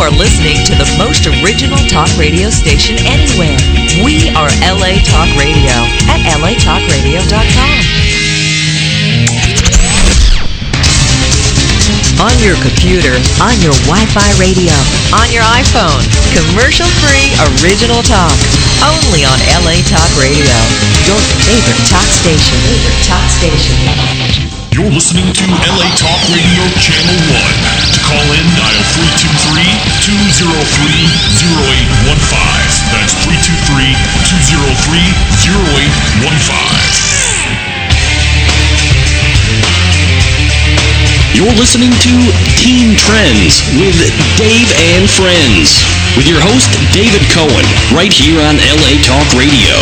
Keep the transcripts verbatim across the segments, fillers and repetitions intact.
are listening to the most original talk radio station anywhere. We are L A Talk Radio at L A talk radio dot com. On your computer, on your Wi-Fi radio, on your iPhone. Commercial-free original talk. Only on L A Talk Radio. Your favorite talk station. Favorite talk station. You're listening to L A Talk Radio Channel one. To call in, dial three two three, two zero three, zero eight one five. That's three two three, two zero three, zero eight one five. You're listening to Teen Trends with Dave and Friends, with your host, David Cohen, right here on L A Talk Radio.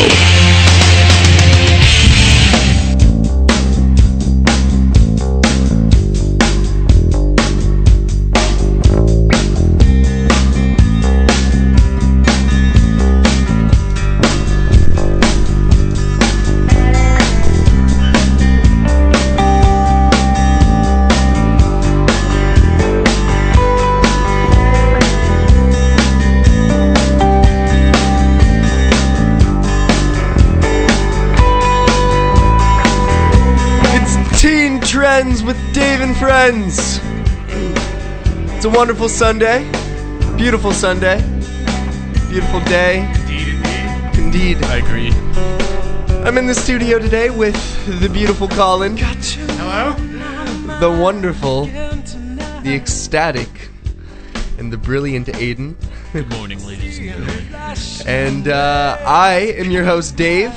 Trends with Dave and Friends. It's a wonderful Sunday. Beautiful Sunday. Beautiful day. Indeed, indeed. Indeed. I agree. I'm in the studio today with the beautiful Colin. Hello? The wonderful, the ecstatic, and the brilliant Aiden. Good morning, ladies and gentlemen. And uh, I am your host, Dave.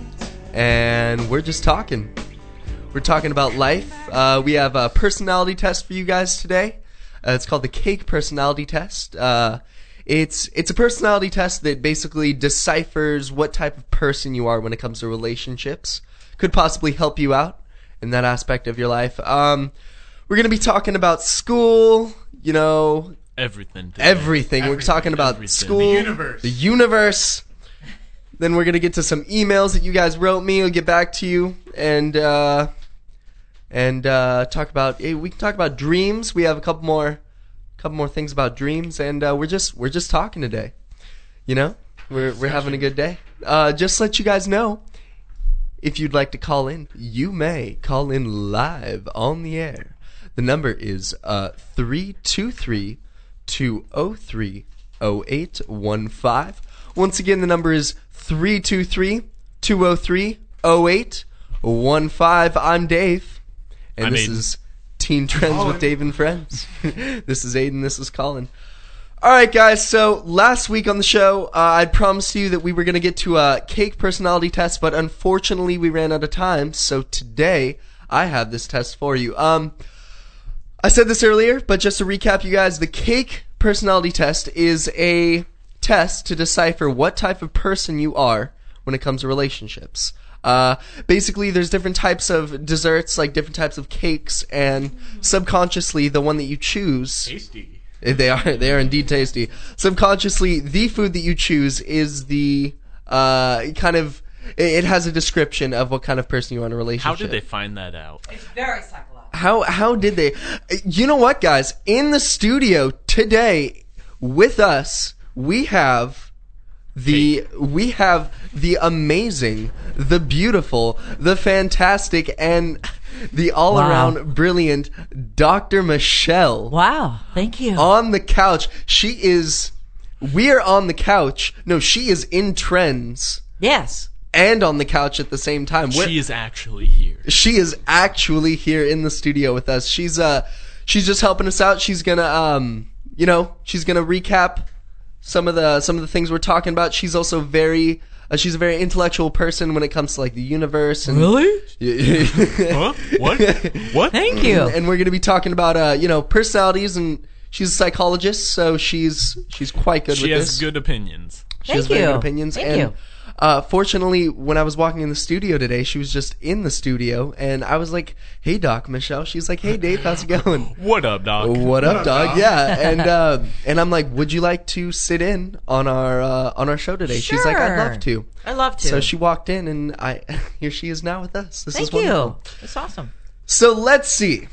And we're just talking. We're talking about life. Uh, we have a personality test for you guys today. Uh, it's called the Cake Personality Test. Uh, it's it's a personality test that basically deciphers what type of person you are when it comes to relationships. Could possibly help you out in that aspect of your life. Um, we're going to be talking about school, you know. Everything. Today. Everything. Everything. We're talking about everything. school. The universe. The universe. Then we're going to get to some emails that you guys wrote me. I'll get back to you. And, uh, and, uh, talk about, hey, we can talk about dreams. We have a couple more, couple more things about dreams. And, uh, we're just, we're just talking today. You know? We're, we're having a good day. Uh, just to let you guys know, if you'd like to call in, you may call in live on the air. The number is, uh, three two three, two oh three, oh eight one five. Once again, the number is three two three, two oh three, oh eight one five. I'm Dave, and I'm this Aiden. is Teen Trends with Dave and Friends. This is Aiden, this is Colin. Alright guys, so last week on the show, uh, I promised you that we were going to get to a cake personality test, but unfortunately we ran out of time, so today I have this test for you. Um, I said this earlier, but just to recap you guys, the cake personality test is a test to decipher what type of person you are when it comes to relationships. Uh, basically, there's different types of desserts, like different types of cakes, and subconsciously, the one that you choose... Tasty. They are, they are indeed tasty. Subconsciously, the food that you choose is the, uh, kind of... It has a description of what kind of person you are in a relationship. How did they find that out? It's very psychological. How, how did they... You know what, guys? In the studio today, with us... We have the Cake. we have the amazing, the beautiful, the fantastic, and the all-around Wow. brilliant Doctor Michelle. Wow, thank you. On the couch. She is... We are on the couch. No, she is in Trends. Yes. And on the couch at the same time. We're, She is actually here. She is actually here in the studio with us. She's uh, she's just helping us out. She's gonna, um, you know, she's gonna recap some of the some of the things we're talking about. She's also very uh, she's a very intellectual person when it comes to like the universe. And, Really? Huh? What? What? Thank you. And we're gonna be talking about uh, you know, personalities, and she's a psychologist, so she's she's quite good She with has this. good opinions. She Thank has very you. good opinions. Thank and you. Uh, fortunately, when I was walking in the studio today, she was just in the studio, and I was like, "Hey, Doc, Michelle." She's like, "Hey, Dave, how's it going?" What up, Doc? What up, dog? Yeah, and uh, and I'm like, "Would you like to sit in on our uh, on our show today?" She's like, "I'd love to." I love to. So she walked in, and I here she is now with us. This Thank is wonderful. you. It's awesome. So let's see.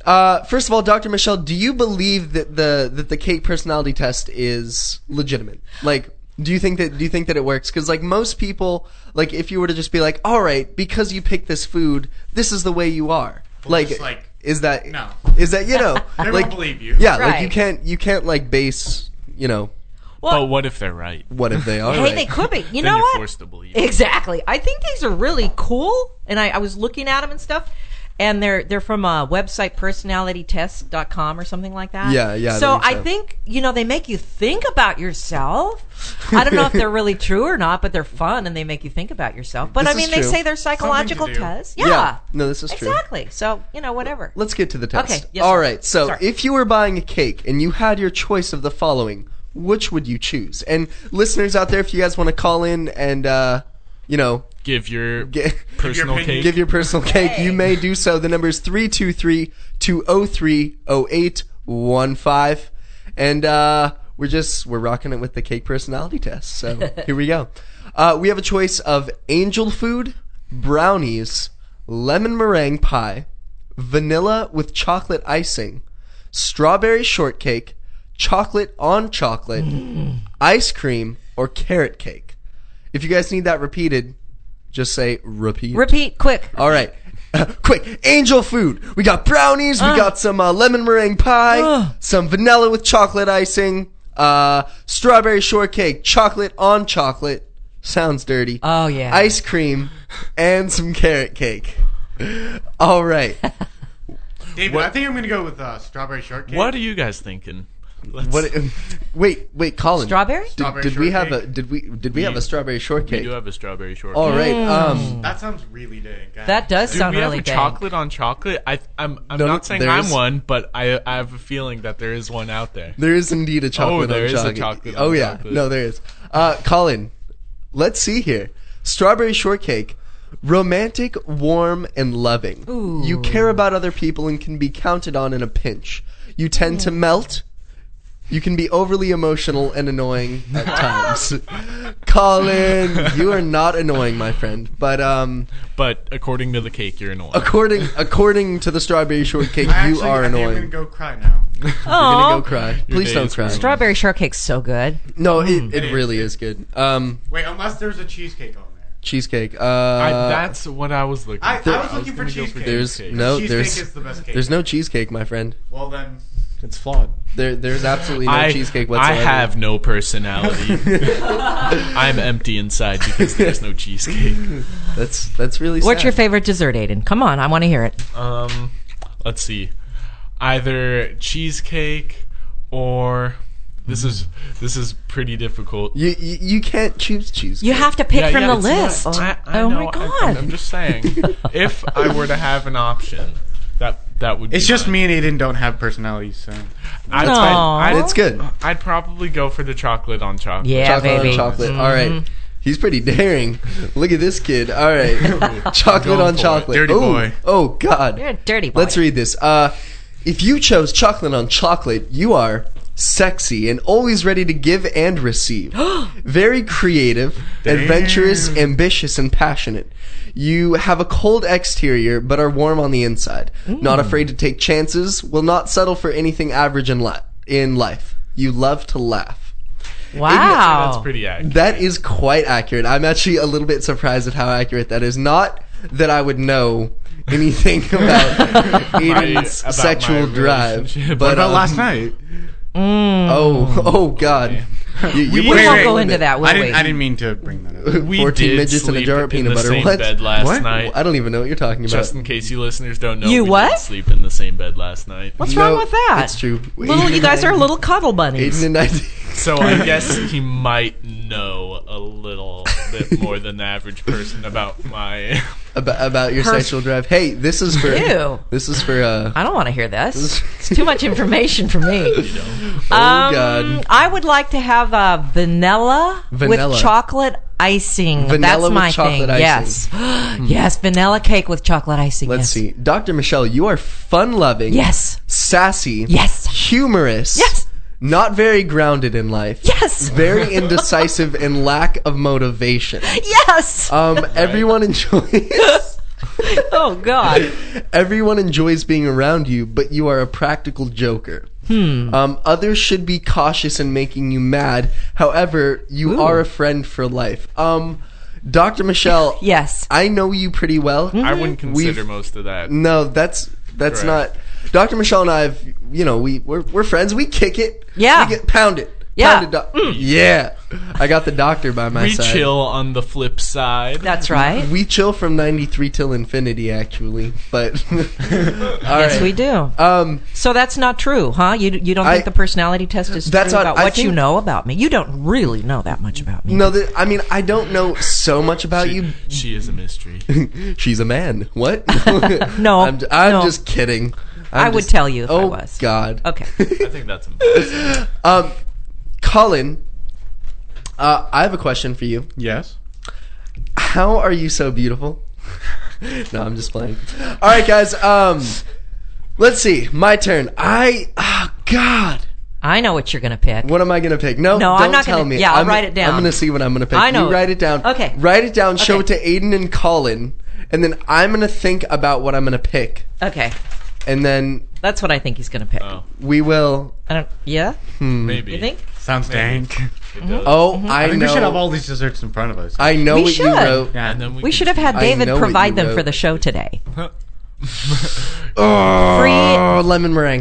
Uh, first of all, Doctor Michelle, do you believe that the that the cake personality test is legitimate? Like, do you think that do you think that it works? Because like most people, like if you were to just be like, all right, because you picked this food, this is the way you are. Well, like, just like, is that no. Is that you know? They like, won't believe you. Yeah, like you Right. can't you can't like base you know But what if they're right? what if they are Hey, right? they could be. You Then know you're what? forced to believe. Exactly. I think these are really cool, and I, I was looking at them and stuff, and they're they're from a website, personality test dot com or something like that. Yeah, yeah, I So think I so. think, you know, they make you think about yourself. I don't know if they're really true or not, but they're fun, and they make you think about yourself. But This I is mean, they true. say they're psychological Something to do. tests. Yeah. Yeah. No, this is true. Exactly. So, you know, whatever. Let's get to the test. Okay, yes, All sir. right. So, Sorry. if you were buying a cake and you had your choice of the following, which would you choose? And listeners out there, if you guys want to call in and uh, you know, Give your get, personal opinion. cake. give your personal cake, you may do so. The number is three two three, two oh three, oh eight one five. And uh, we're just we're rocking it with the cake personality test. So, here we go. Uh, we have a choice of angel food, brownies, lemon meringue pie, vanilla with chocolate icing, strawberry shortcake, chocolate on chocolate, ice cream, or carrot cake. If you guys need that repeated, just say repeat. Repeat, quick. All right. Uh, quick, angel food. We got brownies, we Uh. got some uh, lemon meringue pie, Uh. some vanilla with chocolate icing, uh, strawberry shortcake, chocolate on chocolate. Sounds dirty. Oh, yeah. Ice cream, and some carrot cake. All right. David, What- I think I'm going to go with uh, strawberry shortcake. What are you guys thinking? Let's, What? Wait, wait, Colin. Strawberry? Did, Strawberry did we have a? shortcake. Did we? Did we We- have a strawberry we shortcake? do have a strawberry shortcake. All right. Um. That sounds really dang. God. That does Do sound we have really a dang. chocolate on chocolate? I, I'm, I'm No, not saying there I'm is- one, but I, I have a feeling that there is one out there. There is indeed a chocolate there on is a chocolate. chocolate oh on yeah. chocolate. No, there is. Uh, Colin, let's see here. Strawberry shortcake. Romantic, warm, and loving. Ooh. You care about other people and can be counted on in a pinch. You tend to melt. You can be overly emotional and annoying at times. Colin, you are not annoying, my friend. But um, But according to the cake, you're annoying. according according to the strawberry shortcake, I you actually, are I think I'm annoying. going to go cry now. You're Aw. gonna go cry. Please day don't is cry. ruined. Strawberry shortcake's so good. No, it, It it is. really is good. Um, Wait, unless there's a cheesecake on there. cheesecake. Uh, I, that's what I was looking I- for. I was looking for gonna go cheesecake. there's cheesecake. no Cheesecake there's is the best cake. there's no cheesecake, my friend. Well then, It's flawed. There there's absolutely no I, cheesecake I whatsoever. have no personality. I'm empty inside because there's no cheesecake. That's that's really. What's sad. your favorite dessert, Aiden? Come on, I want to hear it. Um, let's see, either cheesecake or this is this is pretty difficult. You, you you can't choose cheesecake. You have to pick Yeah, from yeah, the it's list. not- I, I oh know, my I- god! I'm, I'm just saying, if I were to have an option, that that would. it's be just mine. me and Aiden don't have personalities, so. I'd, No. I'd, I'd, It's good. I'd probably go for the chocolate on chocolate. Yeah, chocolate baby. on chocolate. Mhm. All right. He's pretty daring. Look at this kid. All right. chocolate Going on for it. chocolate. Dirty oh, boy. Oh God. You're a dirty boy. Let's read this. Uh, if you chose chocolate on chocolate, you are sexy and always ready to give and receive. Very creative, adventurous, ambitious, and passionate. You have a cold exterior but are warm on the inside. Not afraid to take chances, will not settle for anything average in, li- in life. You love to laugh. Wow. That's pretty accurate. That is quite accurate. I'm actually a little bit surprised at how accurate that is. Not that I would know anything about Aiden's about sexual my drive. relationship. But What about um, last night? Oh, oh God. You, you We put won't it go in into it. that, will I we? didn't. I didn't mean to bring that up. we fourteen did midgets in a sleep jar of in peanut the butter. same What? bed last What? night. I don't even know what you're talking about. Just in case you listeners don't know, You we what? did sleep in the same bed last night. What's No, wrong with that? It's true. Little, Aiden you and guys I- are little cuddle bunnies. Aiden and I. So I guess he might know a little bit more than the average person about my. about, about your Pers- sexual drive. Hey, this is for. Ew. This is for. Uh, I don't want to hear this. It's too much information for me. oh Um, God. I would like to have uh, vanilla, Vanilla. with chocolate icing. Vanilla That's with my chocolate thing. icing. Yes, yes, vanilla cake with chocolate icing. Let's yes. see, Doctor Michelle. You are fun-loving. Yes. Sassy. Yes. Humorous. Yes. Not very grounded in life. Yes. Very indecisive and lack of motivation. Yes. Um, everyone enjoys. Oh, God. Everyone enjoys being around you, but you are a practical joker. Hmm. Um, others should be cautious in making you mad. However, you Ooh. are a friend for life. Um, Doctor Michelle, Yes. I know you pretty well. I wouldn't consider We've- most of that. No, that's that's Correct. not. Doctor Michelle and I have, you know, we we're, we're friends. We kick it. Yeah. We get pound it. Yeah. Pound it, doc- Yeah. I got the doctor by my We side. chill on the flip side. That's right. We chill from ninety-three till infinity, actually. But all Yes, right. we do. Um, So that's not true, huh? You you don't I- think the personality test is That's true not- about I what you think- know about me? You don't really know that much about me. no, the, I mean, I don't know so much about she, you. she is a mystery. She's a man. What? No, I'm, I'm no. just kidding. I'm I would just- tell you if I oh, was. God. Okay. I think that's embarrassing. Um, Colin, uh, I have a question for you. Yes. How are you so beautiful? No, I'm just playing. All right, guys. Um, let's see. My turn. I. Oh God. I know what you're going to pick. What am I gonna pick? No, No, don't I'm not tell gonna- me. yeah, I'll I'm, write it down. I'm gonna see what I'm gonna pick. I know You it. write it down. Okay. Write it down. Show it Okay. to Aiden and Colin, and then I'm gonna think about what I'm gonna pick, Okay. and then That's what I think he's going to pick. Oh, we will. I don't. Yeah. maybe. You think? Sounds dank. It does. Oh, Mm-hmm. I, I think know. we should have all these desserts in front of us. I know We what should. you wrote. yeah. And then we, We can should have had I David know what provide you them wrote. for the show today. Oh, lemon meringue.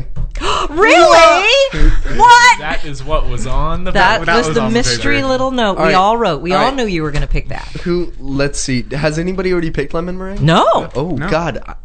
Really? What? That is what was on the That, that was, was the on the mystery paper. little note All we right. all wrote. We All all right. knew you were going to pick that. Who? Let's see. Has anybody already picked lemon meringue? No. Oh No. God. I-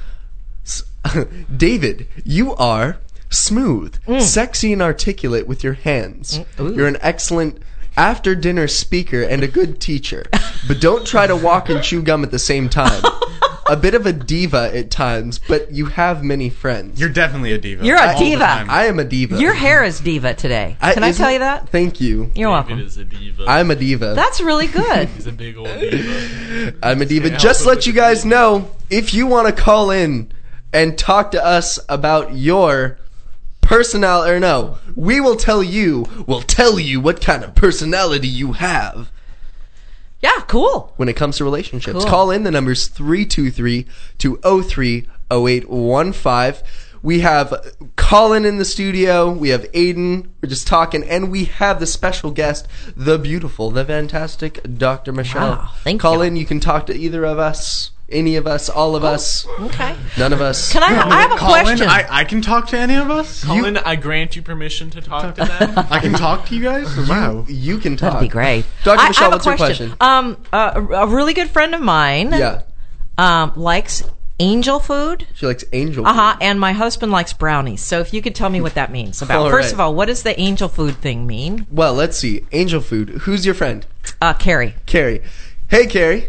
S- David, you are smooth, sexy, and articulate with your hands. ooh. You're an excellent after-dinner speaker and a good teacher, but don't try to walk and chew gum at the same time. A bit of a diva at times, but you have many friends. You're definitely a diva. You're a All the diva. time. I am a diva. Your hair is diva today. I- Can I isn't- tell you that? Thank you. You're David welcome. is a diva. I'm a diva. That's really good. He's a big old diva. I'm a diva. Can't Just help it let with you the guys diva. know, if you want to call in and talk to us about your personality, or no, we will tell you, we'll tell you what kind of personality you have Yeah, cool. when it comes to relationships. Cool. Call in. The number's three two three, two oh three, oh eight one five. We have Colin in the studio. We have Aiden. We're just talking. And we have the special guest, the beautiful, the fantastic Doctor Michelle. Wow, thank Call you. in. You can talk to either of us, any of us, all of us, Okay. none of us. Can I? I have a Colin, question. I, I can talk to any of us? Colin, I grant you permission to talk to them. I can talk to you guys? Wow. You can talk. That'd be great. Doctor I, Michelle, I have what's a your question. question? Um, uh, a, a really good friend of mine. Yeah. Um, likes angel food. She likes angel Uh huh. food. And my husband likes brownies. So if you could tell me what that means about. All First right. of all, what does the angel food thing mean? Well, let's see. Angel food. Who's your friend? Uh, Carrie. Carrie. Hey, Carrie.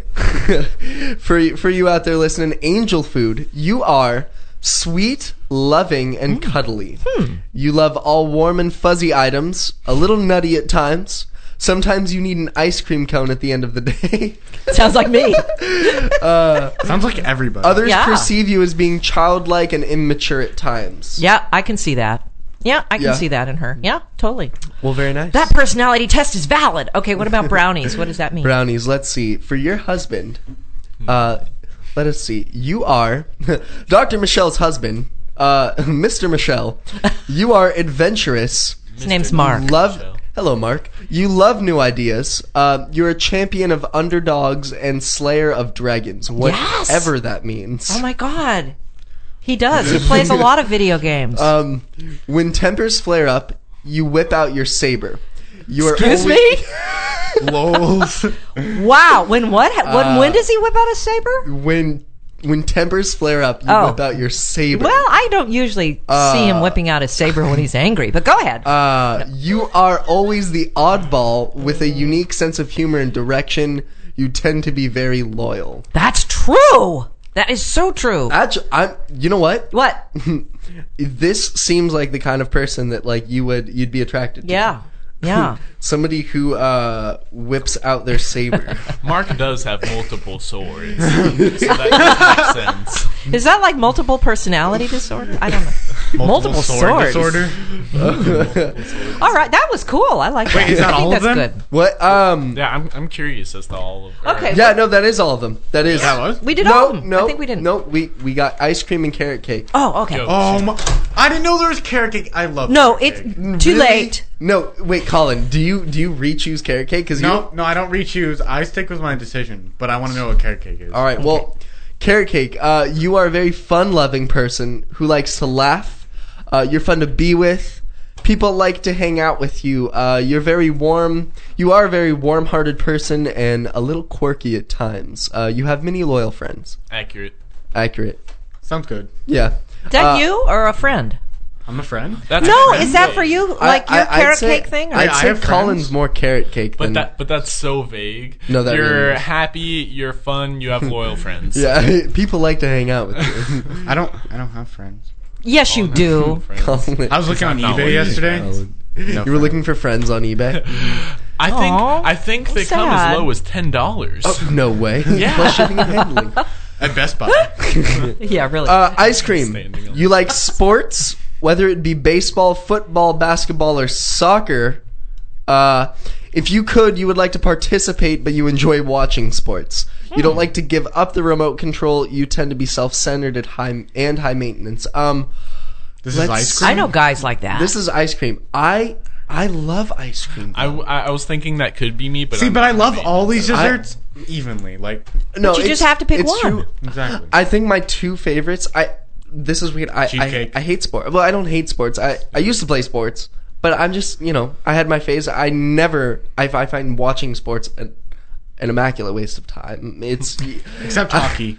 for for you out there listening, angel food. You are sweet, loving, and cuddly. You love all warm and fuzzy items. A little nutty at times. Sometimes you need an ice cream cone at the end of the day. Sounds like me. Sounds like everybody. Others Yeah. perceive you as being childlike and immature at times. Yeah, I can see that. Yeah, I can Yeah. see that in her. Yeah, totally. Well, very nice. That personality test is valid. Okay, what about brownies? What does that mean? Brownies. Let's see. For your husband, uh, let us see. You are Doctor Michelle's husband, uh, Mister Michelle. You are adventurous. His name's Mark. Love. Michelle. Hello, Mark. You love new ideas. Uh, you're a champion of underdogs and slayer of dragons. Whatever that means. Oh my god. He does. He plays a lot of video games. Um, when tempers flare up, you whip out your saber. You are Excuse only- me? Lols. Wow. When what? When, Uh, when does he whip out a saber? When when tempers flare up, you Oh. whip out your saber. Well, I don't usually see him Uh, whipping out his saber when he's angry, but go ahead. Uh, you are always the oddball with a unique sense of humor and direction. You tend to be very loyal. That's true. That is so true. Actually, I'm. You know what? What? This seems like the kind of person that like you would you'd be attracted to. Yeah. Yeah. Somebody who uh, whips out their saber. Mark does have multiple swords, so that does make sense. Is that like multiple personality disorder? I don't know. Multiple, Multiple sword swords. disorder. All right, that was cool. I like that. Wait, is that I think all of that's them? good. What? Um. Yeah, I'm I'm curious as to all of. or- Okay. Yeah, no, that is all of them. That is. That was? We did no, all of them. no, I think we didn't. No, we we got ice cream and carrot cake. Oh, okay. Yo. Oh my! I didn't know there was carrot cake. I love. No, carrot it's cake. too Really? late. No, wait, Colin. Do you do you re-choose carrot cake? Because No, no, I don't re-choose. I stick with my decision, but I want to know what carrot cake is. All right. Well, carrot cake. Uh, you are a very fun-loving person who likes to laugh. Uh, you're fun to be with. People like to hang out with you. Uh, you're very warm. You are a very warm-hearted person and a little quirky at times. Uh, you have many loyal friends. Accurate. Accurate. Sounds good. Yeah. Is that Uh, you or a friend? I'm a friend. That's No, friend is that cake. for you? I- Like your I- I'd carrot say- cake thing? Or? I'd I say have Colin's friends. more carrot cake But than that but that's so vague. No, that you're really is. happy, you're fun, you have loyal friends. yeah. People like to hang out with you. I don't. I don't have friends. Yes, you do. Friends. Colin. I was looking on Not eBay looking yesterday. Colin. No You were friends. looking for friends on eBay? I think Aw, I think they that's come sad. as low as ten dollars. Oh, no way. Yeah. Plus shipping and handling. At Best Buy. Yeah, really. Uh, ice cream. Standing up. You like sports, whether it be baseball, football, basketball, or soccer. Uh, if you could, you would like to participate, but you enjoy watching sports. You don't like to give up the remote control. You tend to be self-centered at high and high maintenance. Um, This is Let's- ice cream. I know guys like that. this is ice cream. I I love ice cream. I, I, I was thinking that could be me, but See, I'm but not I love gonna all these I- desserts evenly. Like no, you it's- just have to pick it's one. True. exactly. I think my two favorites. I this is weird. I I, Cheesecake. I hate sports. Well, I don't hate sports. I I used to play sports, but I'm just you know I had my phase. I never. I, I find watching sports an, an immaculate waste of time. It's Except hockey.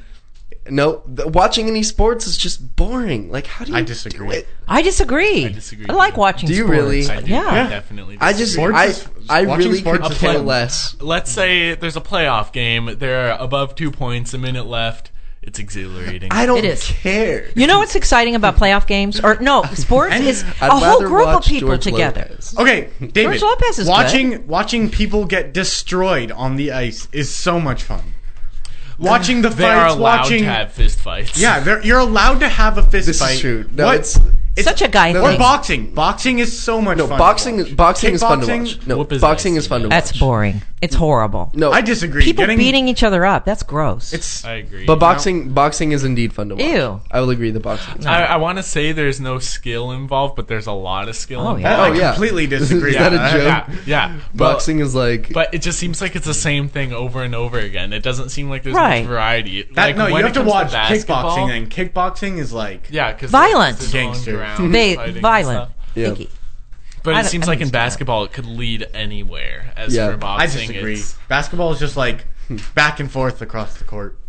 no the, watching any sports is just boring. Like how do you I disagree. do it? I disagree. I disagree I like too. watching Do you sports. really? I do Yeah. definitely. I just disagree. Sports I is- I watching really sports could is care fun. less. Let's say there's a playoff game. They're above two points, a minute left. It's exhilarating. I don't It is. care. You know what's exciting about playoff games? Or no, sports Any- is I'd a whole rather group of watch people George together. Lopez. Okay, David. George Lopez is watching watching people get destroyed on the ice is so much fun. Watching the they are fights, allowed watching to have fist fights. yeah, they're, you're allowed to have a fist This is fight. true. No, what? it's- Such a guy or thing. boxing. Boxing is so much No, fun. boxing to is watch. boxing is fun to Kickboxing, watch. No, Whoop his boxing ass, is fun to watch. That's boring. It's horrible. No, I disagree. People Getting, beating each other up. That's gross. It's I agree. But boxing, boxing is indeed fun to watch. Ew. I will agree that boxing. Is I, I want to say there's no skill involved, but there's a lot of skill Oh, involved. yeah. I Oh, yeah. completely disagree. Is that with a joke? Yeah, yeah. But- Boxing is like But it just seems like it's the same thing over and over again. It doesn't seem like there's Right. much variety. That, like, no, when you it have to comes watch basketball- kickboxing, and kickboxing is like Yeah, because Violent. Gangster. They violent. Yeah. Icky. But I it don't- seems I like don't in understand. basketball, it could lead anywhere. As Yeah. for I boxing, disagree. it's Basketball is just like back and forth across the court.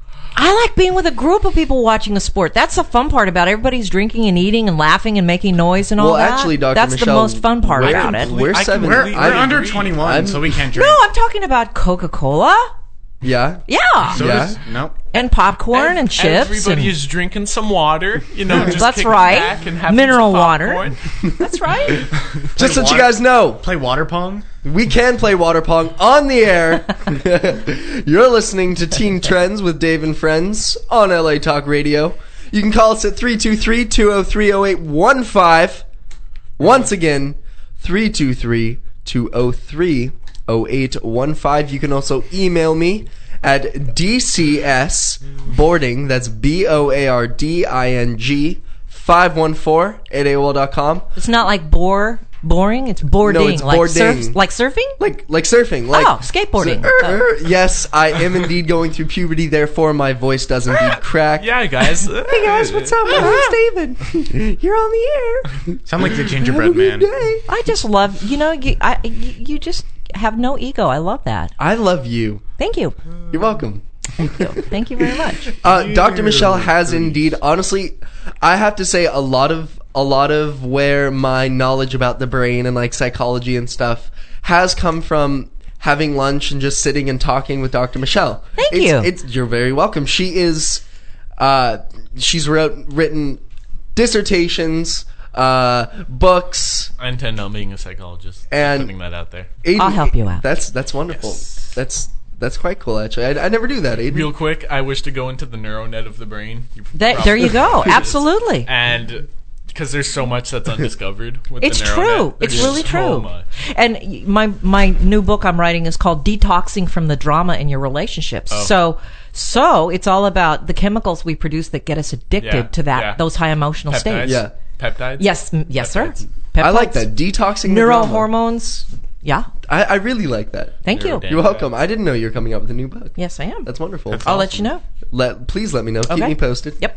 I like being with a group of people watching a sport. That's the fun part about it. Everybody's drinking and eating and laughing and making noise and all well, that. actually, Doctor That's Michelle, the most fun part we're, about it. We're I seven. completely- We're, I we're under agree. twenty-one, I'm- so we can't drink. No, I'm talking about Coca-Cola. Yeah. Yeah. So Yeah. does- no. And popcorn and chips. Everybody and- is drinking some water. You know, just That's kicking right. back and having Mineral some water. popcorn. That's right. Just so you water- guys know, Play water pong. we can play water pong on the air. You're listening to Teen Trends with Dave and Friends on L A Talk Radio. You can call us at three two three, two oh three, oh eight one five. Once again, three two three, two oh three, oh eight one five. You can also email me at D C S boarding, that's B O A R D I N G, five one four at A O L dot com. It's not like bore, boring. It's boarding. No, it's like boarding. Surf, like surfing? Like like surfing. Like Oh, skateboarding. So- er, er, yes, I am indeed going through puberty, therefore my voice does indeed crack. Yeah, guys. Hey guys, what's up? My name's David. You're on the air. Sound like the Have a gingerbread good man. day. I just love, you know, you, I, you, you just have no ego. I love that. I love you. Thank you. You're welcome. Thank you very much. Uh, Doctor Michelle has indeed, honestly, I have to say a lot of a lot of where my knowledge about the brain and like psychology and stuff has come from having lunch and just sitting and talking with Doctor Michelle. Thank it's, you. It's you're very welcome. She is, uh, she's wrote written dissertations, uh, books. I intend on being a psychologist. And- putting that out there. Eighty, I'll help you out. That's that's wonderful. Yes. That's That's quite cool, actually. I, I never do that, Aiden. Real quick, I wish to go into the neural net of the brain. You That, probably- there you go. Absolutely. And because there's so much that's undiscovered with It's the neural true. net. It's There's really so true. much. And y- my my new book I'm writing is called Detoxing from the Drama in Your Relationships. Oh. So so it's all about the chemicals we produce that get us addicted Yeah, to that yeah. those high emotional Peptides? states. Yeah. Peptides? Yes, m- yes, sir. Peptides. I like Peptides, that. Detoxing the drama. neurohormones. Yeah. I, I really like that. Thank you. Neurodam- You're welcome. I didn't know you were coming out with a new book. Yes, I am. That's wonderful. That's I'll let you know. Let please let me know. Keep Okay. me posted. Yep.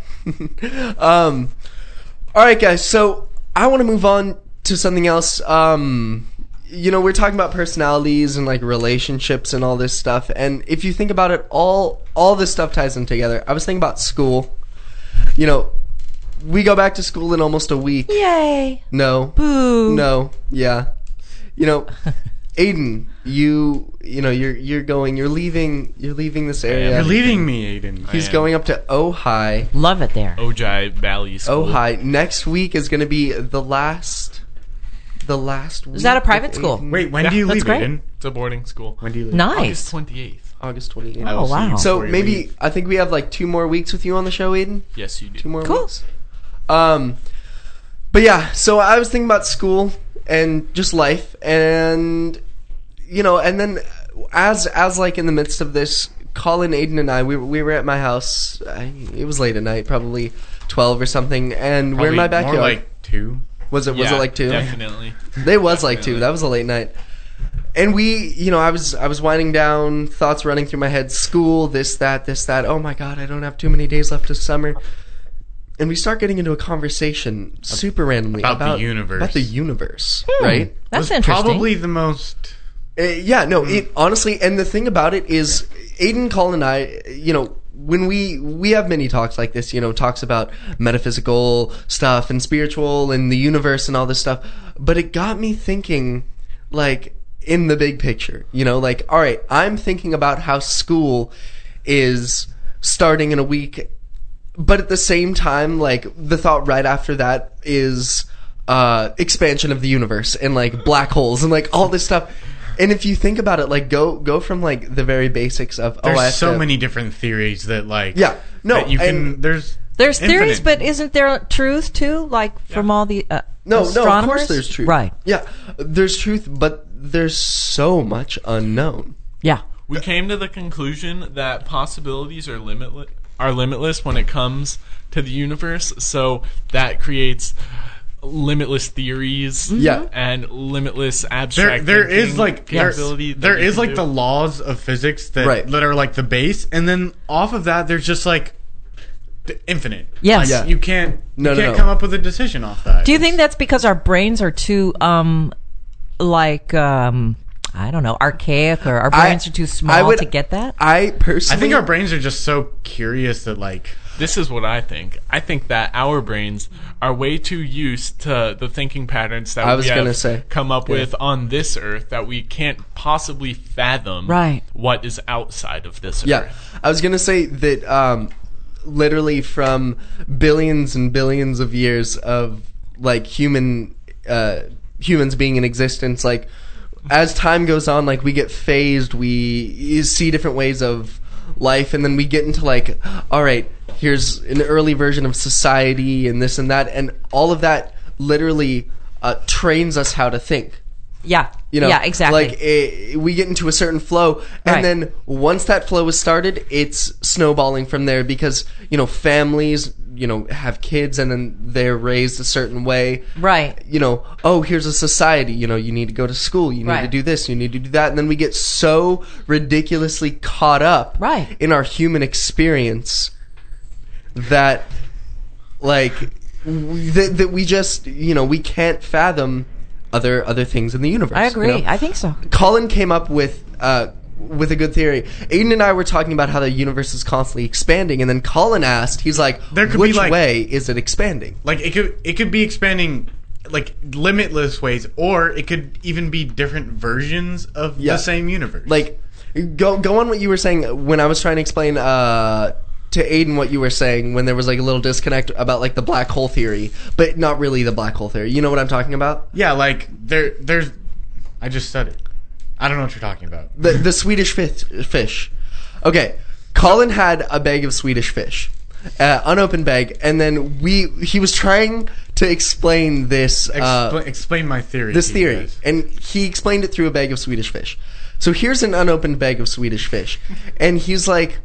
um, all right, guys. So I want to move on to something else. Um, you know, we're talking about personalities and like relationships and all this stuff. And if you think about it, all all this stuff ties in together. I was thinking about school. You know, we go back to school in almost a week. Yay. No. Boo. No. Yeah. You know, Aiden, you you know you're you're going. You're leaving. You're leaving this area. You're leaving me, Aiden. He's I am. going up to Ojai. Love it there. Ojai Valley School. Ojai. Next week is going to be the last. The last. Week Is that a of private school? Aiden. Wait, when Yeah, do you that's leave, great. Aiden? It's a boarding school. When do you leave? August Nice. twenty-eighth. August twenty-eighth. I will Oh, see you wow. So before you maybe leave. I think we have like two more weeks with you on the show, Aiden. Yes, you do. Two more Cool. weeks. Um, but yeah. So I was thinking about school and just life, and you know, and then as as like in the midst of this, Colin, Aiden, and I, we were, we were at my house. I, it was late at night, probably twelve or something, and we're in my Probably backyard. More like two. was it was Yeah, it like two? Definitely. It was like two. That was a late night. And we, you know, I was I was winding down, thoughts running through my head, school, this, that, this, that. Oh my God, I don't have too many days left of summer. And we start getting into a conversation super randomly About the about universe. About the universe, Hmm, right? That's was interesting. Probably the most. Uh, yeah, no, it honestly, and the thing about it is, Aiden, Colin, and I, you know, when we we have many talks like this, you know, talks about metaphysical stuff and spiritual and the universe and all this stuff, but it got me thinking, like, in the big picture, you know, like, all right, I'm thinking about how school is starting in a week, but at the same time, like, the thought right after that is uh, expansion of the universe and like black holes and like all this stuff. And if you think about it, like go go from like the very basics of There's oh, I have so to- many different theories that like. Yeah, no, that you can. and- There's. There's theories, infinite. but isn't there truth too? Like from all the uh, no, no, of astronomers? course there's truth. Right. Yeah, there's truth, but there's so much unknown. Yeah. We came to the conclusion that possibilities are limitless are limitless when it comes to the universe, so that creates limitless theories Yeah. and limitless There, abstract there thinking is like there, capability that there we is can like do. the laws of physics that Right. that are like the base, and then off of that, there's just like the infinite. Yes. Like, Yeah. you can't No, you no, can't no. come up with a decision off that. Do you think that's because our brains are too, um, like, um, I don't know, archaic, or our I- brains are too small I would- to get that? I personally, I think our brains are just so curious that like This is what I think. I think that our brains are way too used to the thinking patterns that I was we gonna have say. come up Yeah. with on this earth that we can't possibly fathom Right. what is outside of this Yeah, earth. I was gonna say that um, literally from billions and billions of years of like human uh, humans being in existence, like as time goes on, like we get phased, we see different ways of life, and then we get into like, all right, here's an early version of society and this and that, and all of that literally uh, trains us how to think. Yeah. You know, yeah, exactly. Like eh, we get into a certain flow, and Right. then once that flow is started, it's snowballing from there because you know families, you know, have kids, and then they're raised a certain way. Right. You know, oh, here's a society. You know, you need to go to school. You need Right. to do this. You need to do that, and then we get so ridiculously caught up Right. in our human experience that, like, w- that, that we just, you know, we can't fathom other other things in the universe. I you agree. know? I think so. Colin came up with uh, with a good theory. Aiden and I were talking about how the universe is constantly expanding, and then Colin asked, he's like, There could be, "Which like- way is it expanding?" like it could it could be expanding like limitless ways, or it could even be different versions of Yeah. the same universe. Like, go go on what you were saying when I was trying to explain uh, to Aiden what you were saying when there was like a little disconnect about like the black hole theory, but not really the black hole theory. You know what I'm talking about? yeah, like there there's I just said it. I don't know what you're talking about. The the Swedish fish. Fish. Okay, Colin had a bag of Swedish fish, uh, unopened bag, and then we he was trying to explain this uh, Expla- explain my theory. this to you theory, guys. and he explained it through a bag of Swedish fish. So here's an unopened bag of Swedish fish, and he's like,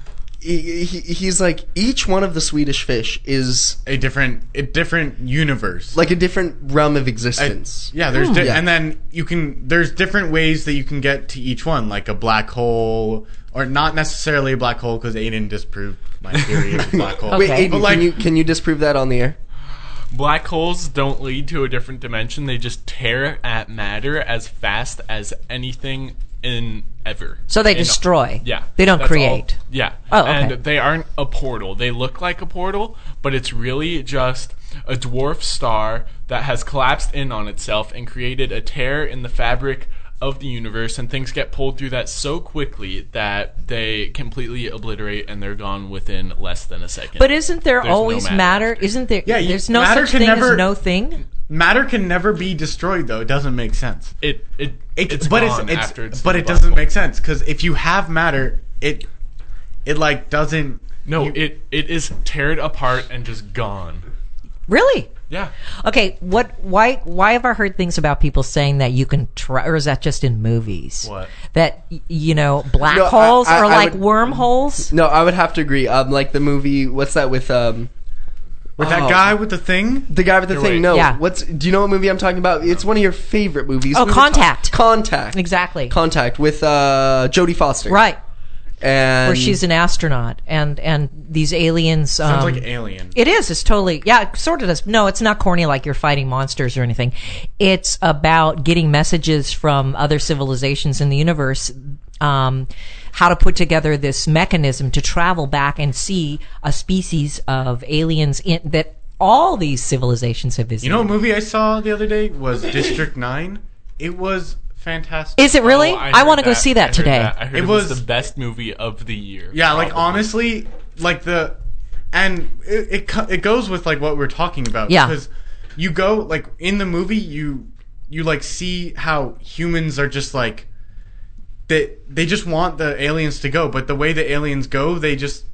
he, he, he's like, each one of the Swedish fish is a different, a different universe. like a different realm of I- existence. yeah, there's di- Yeah. and then you can there's different ways that you can get to each one, like a black hole, or not necessarily a black hole, because Aiden disproved my theory of a black hole. Wait, Okay. Aiden, But like, can you can you disprove that on the air? Black holes don't lead to a different dimension. They just tear at matter as fast as anything in ever. So they In- destroy. Yeah. They don't that's all- create. yeah. Oh, okay. And they aren't a portal. They look like a portal, but it's really just a dwarf star that has collapsed in on itself and created a tear in the fabric of the universe, and things get pulled through that so quickly that they completely obliterate and they're gone within less than a second. But isn't there There's no always matter matter? after. Isn't there? Yeah, you- there's no matter such can thing never- as no thing. matter can never be destroyed, though. It doesn't make sense. it it It, it's but gone it's, it's after it's but in it the black doesn't hole. make sense, because if you have matter, it it like doesn't. No, you- it it is teared apart and just gone. Really? Yeah. Okay. What? Why? Why have I heard things about people saying that you can try, or is that just in movies? What? That y- you know, black No, I- holes I- are I like would- wormholes. No, I would have to agree. Um, like the movie, what's that with um, with oh, that guy with the thing. the guy with the You're thing? right. No, Yeah. what's? Do you know what movie I'm talking about? It's one of your favorite movies. Oh, We were ta- Contact. Contact. Exactly. Contact with uh, Jodie Foster. Right. And Where she's an astronaut, and and these aliens. Um, Sounds like Alien. It is. It's totally. Yeah, it sort of does. No, it's not corny like you're fighting monsters or anything. It's about getting messages from other civilizations in the universe. Um, how to put together this mechanism to travel back and see a species of aliens in, that all these civilizations have visited. You know what movie I saw the other day was District Nine. It was fantastic. Is it really? Oh, I, heard want to go see I that heard today. that. I heard It it, was, was- the best movie of the year. Yeah, like probably. honestly, like the, and it, it co- it goes with like what we're talking about. Yeah. Because you go like in the movie, you you like see how humans are just like, they they just want the aliens to go, but the way the aliens go, they just,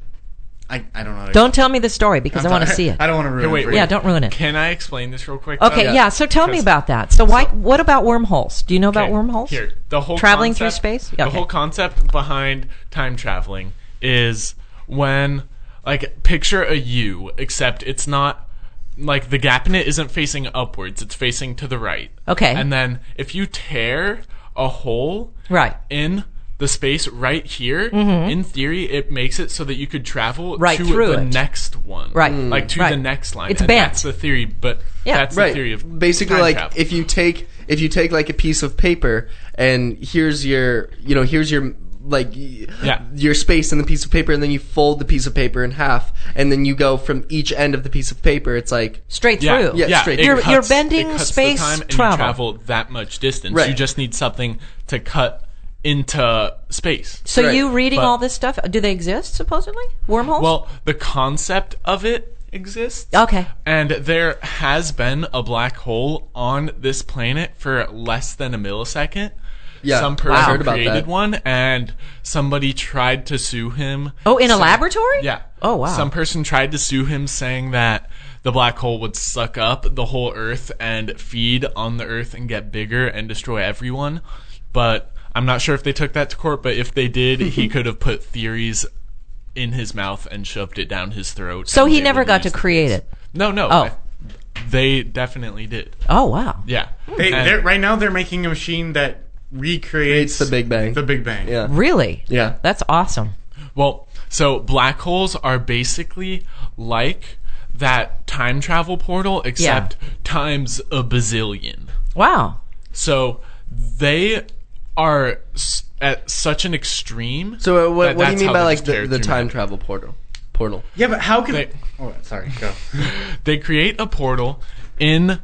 I I don't know. Don't tell me the story because I'm I want to sorry. see it. I don't want to ruin Hey, wait, it. for wait. Yeah, you. don't ruin it. Can I explain this real quick? Okay, though? yeah. So tell me Because- about that. So why? What about wormholes? Do you know about Okay, wormholes? Here, the whole Traveling through concept- space? Yeah, The okay. whole concept behind time traveling is when, like, picture a U, except it's not like the gap in it isn't facing upwards; it's facing to the right. Okay. And then if you tear a hole Right. in the space right here, in theory, it makes it so that you could travel Right to through the it. next one, Right. Like to Right. the next line. It's and bent. That's the theory, but Yeah. that's right. the theory of basically time like travel. if you take if you take like a piece of paper and here's your you know here's your like y- Yeah. your space in the piece of paper, and then you fold the piece of paper in half, and then you go from each end of the piece of paper. It's like Straight Yeah, through. Yeah, yeah, straight it through. You're- cuts- you're bending it cuts the space time and travel. You travel that much distance. Right. You just need something to cut into space. So Right. you reading But- all this stuff? Do they exist supposedly? Wormholes? Well, the concept of it exists. Okay. And there has been a black hole on this planet for less than a millisecond. Yeah, Some I've person heard about created that. one, and somebody tried to sue him. Oh, in a Some- laboratory? Yeah. Oh, wow. Some person tried to sue him, saying that the black hole would suck up the whole Earth and feed on the Earth and get bigger and destroy everyone. But I'm not sure if they took that to court. But if they did, he could have put theories in his mouth and shoved it down his throat. So and he they never would got to use the create theories. it. No, no. Oh. I- they definitely did. Oh, wow. Yeah. They, And- they're, right now they're making a machine that recreates Creates the Big Bang. The Big Bang. yeah Really? yeah That's awesome. Well, so black holes are basically like that time travel portal, except times a bazillion. Wow. So they are s- at such an extreme. So uh, what, that what do you that's mean how by they like just the, tear the through time matter. travel portal portal? Yeah, but how can? They- oh, sorry. Go. They create a portal in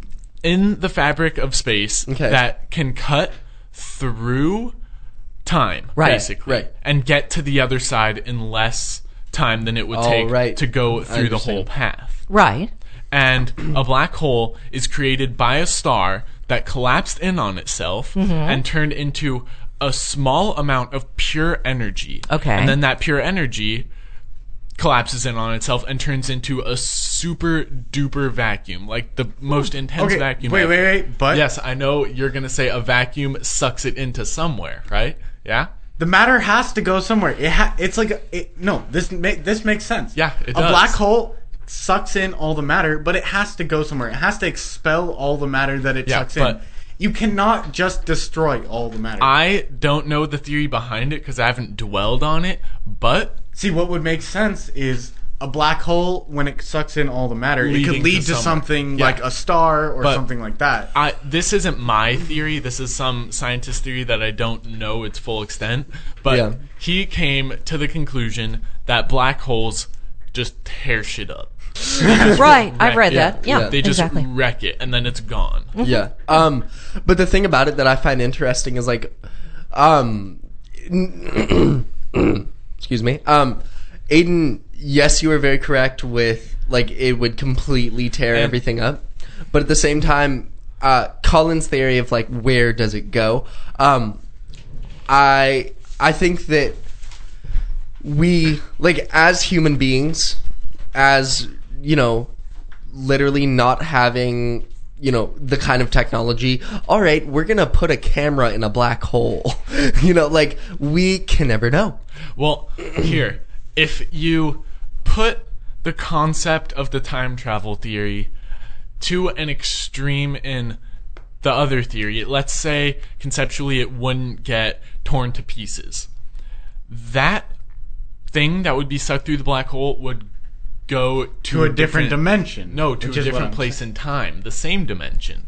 in the fabric of space Okay. that can cut through time, Right, basically, right. and get to the other side in less time than it would Oh, take right. to go I through the whole understand. path. Right. And a black hole is created by a star that collapsed in on itself Mm-hmm. and turned into a small amount of pure energy. Okay. And then that pure energy collapses in on itself and turns into a super duper vacuum, like the most intense Okay, vacuum wait, ever. wait, wait, but- yes, I know you're gonna say a vacuum sucks it into somewhere, right? Yeah. The matter has to go somewhere. It ha- it's like a, it, no. This ma- this makes sense. Yeah, it a does. black hole sucks in all the matter, but it has to go somewhere. It has to expel all the matter that it Yeah, sucks in. but- You cannot just destroy all the matter. I don't know the theory behind it because I haven't dwelled on it, but See, what would make sense is a black hole, when it sucks in all the matter, it Leading could lead to to, somewhere. something Yeah. like a star or But- something like that. I, this isn't my theory. This is some scientist theory that I don't know its full extent. But Yeah. he came to the conclusion that black holes just tear shit up. Right. I've read Yeah. that. Yeah, Yeah. They just exactly. wreck it, and then it's gone. Yeah. Um, but the thing about it that I find interesting is like, um, excuse me. Um, Aiden, yes, you were very correct with like it would completely tear And- everything up, but at the same time, uh, Colin's theory of like where does it go? Um, I I think that we like as human beings, as you know, literally not having you know the kind of technology, all right, we're gonna put a camera in a black hole. You know, like we can never know. Well, here, if you put the concept of the time travel theory to an extreme in the other theory, let's say conceptually it wouldn't get torn to pieces. That thing that would be sucked through the black hole would go to, to a different, dimension. No, to which a is what different I'm place saying. in time, the same dimension.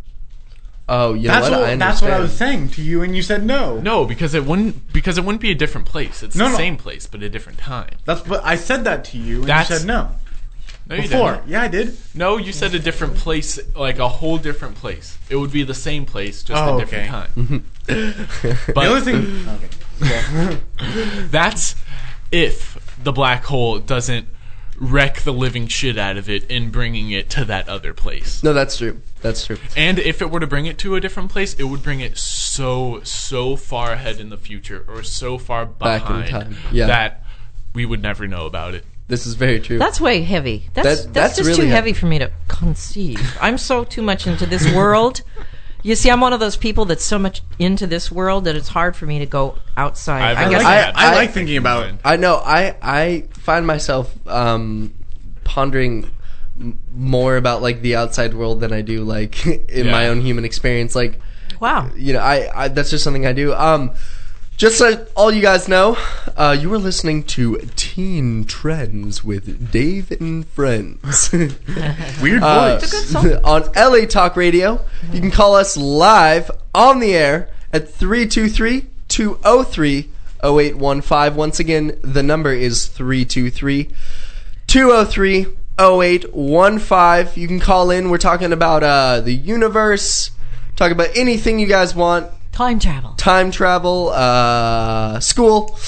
Oh, you know That's what? what, I that's what I understand. was saying to you, and you said no. No, because it wouldn't because it wouldn't be a different place. It's No, the no. same place, but a different time. That's what I said that to you, and That's- you said no. No, you Before, didn't. yeah, I did. No, you said a different place, like a whole different place. It would be the same place, just Oh, a different okay. time. The But only thing. Okay. that's if the black hole doesn't wreck the living shit out of it in bringing it to that other place. No, that's true. That's true. And if it were to bring it to a different place, it would bring it so, so far ahead in the future or so far Back in behind time, yeah. that we would never know about it. This is very true. That's way heavy. That's That- that's, that's just really too heavy. heavy for me to conceive. I'm so too much into this world. You see, I'm one of those people that's so much into this world that it's hard for me to go outside. I've I heard guess I, that. I, I- like thinking about it. I know. I I find myself um, pondering m- more about like the outside world than I do like in Yeah. my own human experience. Like, wow. you know, I, I that's just something I do. Um, just so all you guys know, uh, you were listening to Teen Trends with Dave and Friends. Weird Uh, voice. It's a good song. on L A Talk Radio. You can call us live on the air at three two three, two oh three, oh eight one five. Once again, the number is three two three, two oh three, oh eight one five. You can call in. We're talking about uh, the universe, talk about anything you guys want. Time travel. Time travel, uh, school,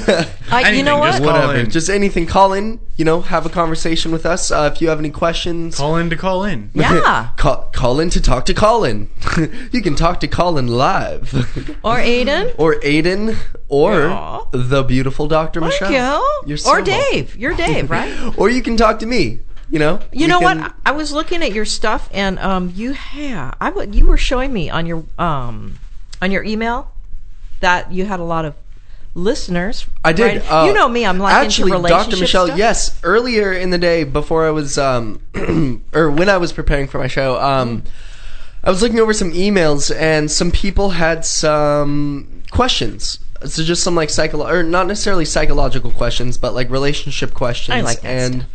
I, you know Anything, what? just call whatever. in. Just anything. Call in, you know, have a conversation with us. Uh, if you have any questions, Call in to call in. Yeah. Call, call in to talk to Colin. You can talk to Colin live. Or Aiden. Or Aiden. Or Aw. the beautiful Doctor Thank Michelle. you. You're so or welcome. Dave. You're Dave, right? Or you can talk to me. You know? You We know can- what? I was looking at your stuff, and um, you yeah, I would. You were showing me on your um, on your email that you had a lot of listeners. I did. right? Uh, you know me. I'm like actually, into relationship Doctor Michelle. stuff. Yes, earlier in the day, before I was, um, or when I was preparing for my show, um, I was looking over some emails, and some people had some questions. So just some like psycho, or not necessarily psychological questions, but like relationship questions. I like that and stuff.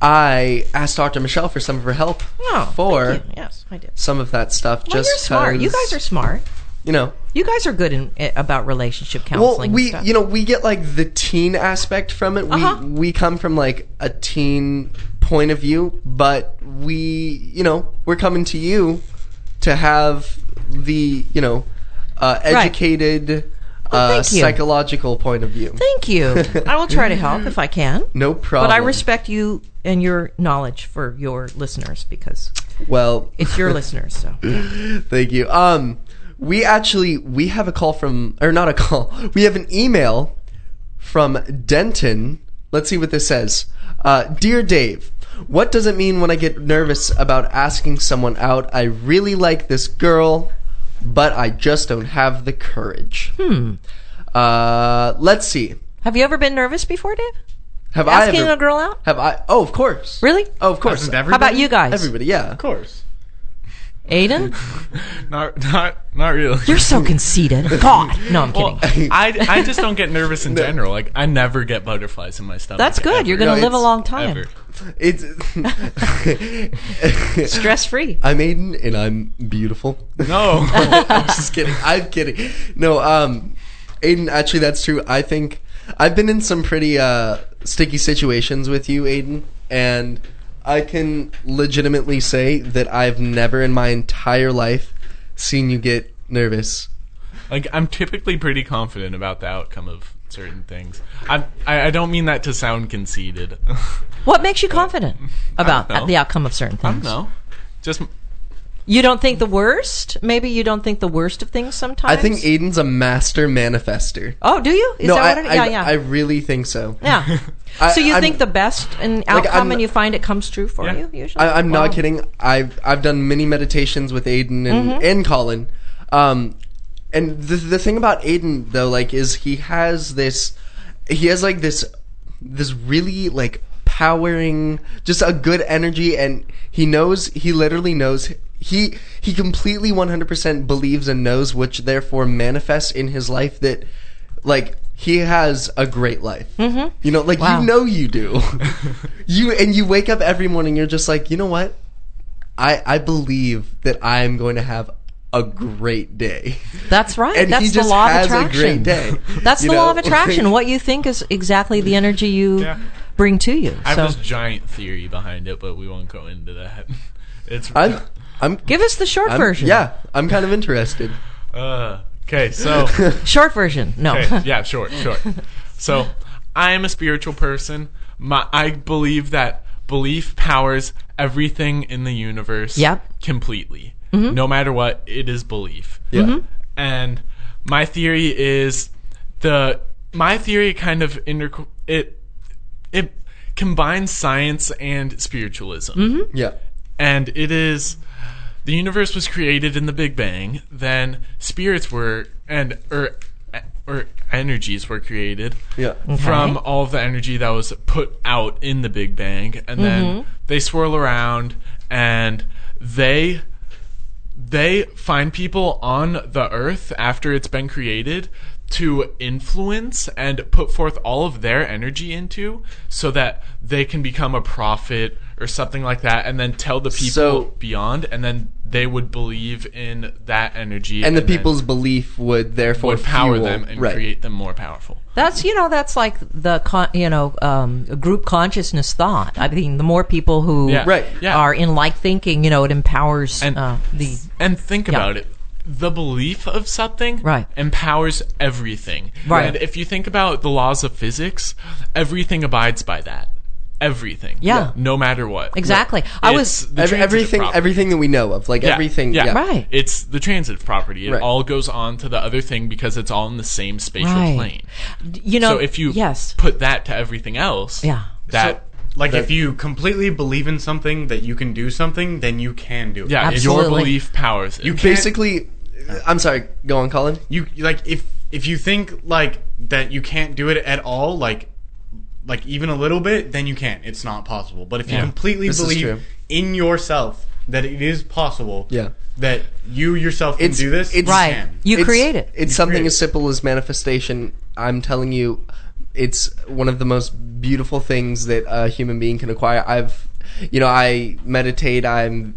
I asked Doctor Michelle for some of her help Oh, for thank you. Yes, I did. some of that stuff. Well, just you're smart. You 'cause, guys are smart. you know. You guys are good in, eh, about relationship Well, counseling. we and stuff. you know we get like the teen aspect from it. Uh-huh. We we come from like a teen point of view, but we you know we're coming to you to have the you know uh, educated Well, uh, thank you. psychological point of view. Thank you. I will try to help if I can. No problem. But I respect you and your knowledge for your listeners because Well, It's your listeners, so. thank you. Um, we actually we have a call from, or not a call. We have an email from Denton. Let's see what this says. Uh, Dear Dave, what does it mean when I get nervous about asking someone out? I really like this girl, but I just don't have the courage. Hmm. Uh, let's see. Have you ever been nervous before, Dave? Have I Asking ever, a girl out? Have I? Oh, of course. Really? Oh, of course. Hasn't How about you guys? Everybody, yeah. Of course. Aiden? Not, not, not really. You're so conceited. God. No, I'm Well, kidding. I, I just don't get nervous in general. Like, I never get butterflies in my stomach. That's good. ever. You're going to No, live a it's- long time. Ever. It's Stress free. I'm Aiden, and I'm beautiful. No. I'm just kidding. I'm kidding. No, um, Aiden, actually, that's true. I think I've been in some pretty uh, sticky situations with you, Aiden, and I can legitimately say that I've never in my entire life seen you get nervous. Like, I'm typically pretty confident about the outcome of certain things. I, I, I don't mean that to sound conceited. What makes you confident about know. the outcome of certain I things? don't know. Just You don't think the worst? Maybe you don't think the worst of things sometimes? I think Aiden's a master manifester. Oh, do you? Is no, that I, what it, yeah, I, yeah. I really think so. yeah. I- So you I'm- think the best and Like, outcome I'm- and you find it comes true for Yeah. you usually? I, I'm Wow. not kidding. I've I've done many meditations with Aiden and, Mm-hmm. and Colin, um, and the the thing about Aiden though, like, is he has this, he has like this, this really like powering, just a good energy, and he knows, he literally knows. He he completely one hundred percent believes and knows, which therefore manifests in his life that, like, he has a great life. Mm-hmm. You know, like, Wow. you know you do. you and you wake up every morning, you're just like, you know what? I I believe that I am going to have a great day. That's right. And That's he the just law of has attraction. a great day. That's you the law know? of attraction. What you think is exactly the energy you Yeah. bring to you. I have So this giant theory behind it, but we won't go into that. It's I'm I'm give us the short I'm- version. Yeah, I'm kind of interested. uh, okay. So Short version. No. okay, yeah, short, short. So I am a spiritual person. My I believe that belief powers everything in the universe. Yep. Completely. No matter what, it is belief. Yeah. Mm-hmm. And my theory is the my theory kind of inter it it combines science and spiritualism. Mm-hmm. Yeah. And it is the universe was created in the Big Bang, then spirits were and or or energies were created Yeah. from all of the energy that was put out in the Big Bang, and then they swirl around and they they find people on the earth after it's been created to influence and put forth all of their energy into so that they can become a prophet or something like that, and then tell the people So- beyond, and then they would believe in that energy, And the then people's belief would therefore would power fuel, them and right. create them more powerful. That's you know that's like the con- you know um, group consciousness thought. I mean, the more people who Yeah. Right. Yeah. are in like thinking, you know, it empowers And- uh, the And think Yeah. about it. The belief of something Right. empowers everything. Right. And if you think about the laws of physics, everything abides by that. Everything. Yeah. No matter what. Exactly. I It's was- the Every, transitive everything property. everything that we know of, like Yeah, everything. Yeah. Yeah. Right. It's the transitive property. It Right. all goes on to the other thing because it's all in the same spatial Right. plane. you know so if you yes put that to everything else, Yeah. that Like, That- if you completely believe in something that you can do something, then you can do it. yeah, Absolutely. your belief powers it. You can't- Basically, I'm sorry. Go on, Colin. you like if if you think like that you can't do it at all, like like even a little bit, then you can't. It's not possible. But if you Yeah. completely This is believe true. in yourself that it is possible, Yeah. that you yourself can It's- do this, it's- you right can. you It's- create it It's You something create as it. simple as manifestation. I'm telling you, it's one of the most beautiful things that a human being can acquire. I've, you know, I meditate. I'm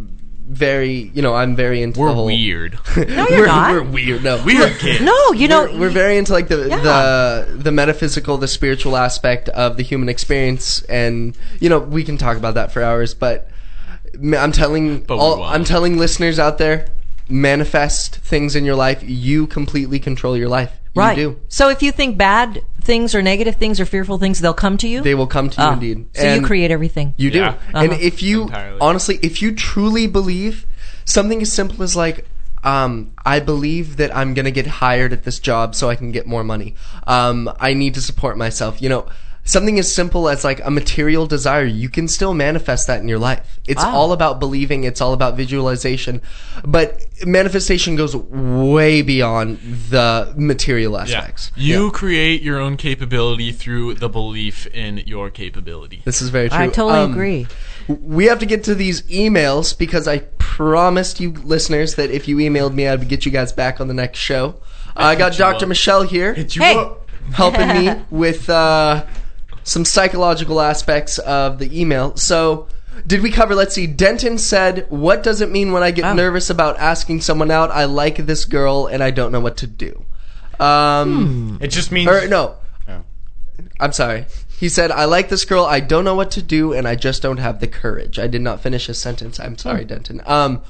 very, you know, I'm very into We're the whole. weird. No, you're we're, not. we're weird. No, Weird kids. no you know we're, we're very into like the Yeah. the the metaphysical, the spiritual aspect of the human experience, and you know we can talk about that for hours. But m- I'm telling But we all, won't. I'm telling listeners out there, manifest things in your life, you completely control your life. You Right. do. So if you think bad things or negative things or fearful things, they'll come to you? They will come to you Oh. indeed. So you And create everything. You do. Yeah. And Uh-huh. if you, Entirely. honestly, if you truly believe something as simple as like, um, I believe that I'm going to get hired at this job so I can get more money. Um, I need to support myself. You know, something as simple as like a material desire, you can still manifest that in your life. It's Wow. all about believing. It's all about visualization. But manifestation goes way beyond the material aspects. You Yeah. create your own capability through the belief in your capability. This is very true. I totally Um, agree. We have to get to these emails because I promised you listeners that if you emailed me, I'd get you guys back on the next show. Uh, I got hit you Doctor up. Michelle here Hit you Hey. up. helping me with uh, some psychological aspects of the email. So, did we cover? Let's see. Denton said, "What does it mean when I get Oh. nervous about asking someone out? I like this girl and I don't know what to do." Um, It just means. or no, Oh. I'm sorry. He said, "I like this girl. I don't know what to do, and I just don't have the courage." I did not finish his sentence. I'm sorry, Denton. Um,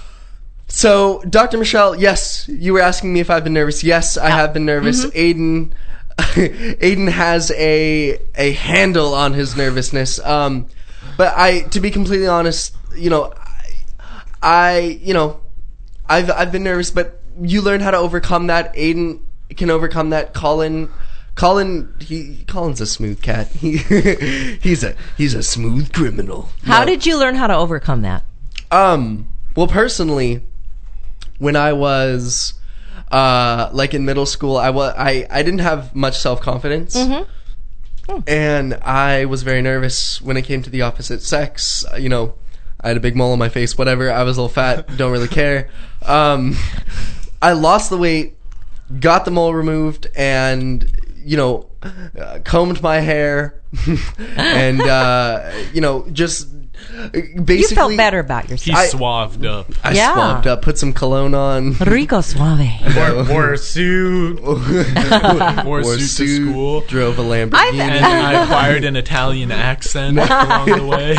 so, Doctor Michelle, yes, you were asking me if I've been nervous. Yes, I have been nervous. Aiden, Aiden has a a handle on his nervousness. Um, but I, to be completely honest, you know, I, I, you know, I've I've been nervous, but you learn how to overcome that. Aiden can overcome that. Colin. Colin, he Colin's a smooth cat. He he's a he's a smooth criminal. How No. did you learn how to overcome that? Um, well, personally, when I was uh like in middle school, I was I I didn't have much self-confidence. Mm-hmm. And I was very nervous when it came to the opposite sex. You know, I had a big mole on my face, whatever. I was a little fat, don't really care. Um, I lost the weight, got the mole removed, and you know, uh, combed my hair, and uh, you know, just basically. You felt better about He yourself. I- suaved up. I Yeah. swamped up, put some cologne on. Rico Suave. Wore, wore a suit. Wore a Wore suit to school. Drove a Lamborghini. I've- And I acquired an Italian accent along the way.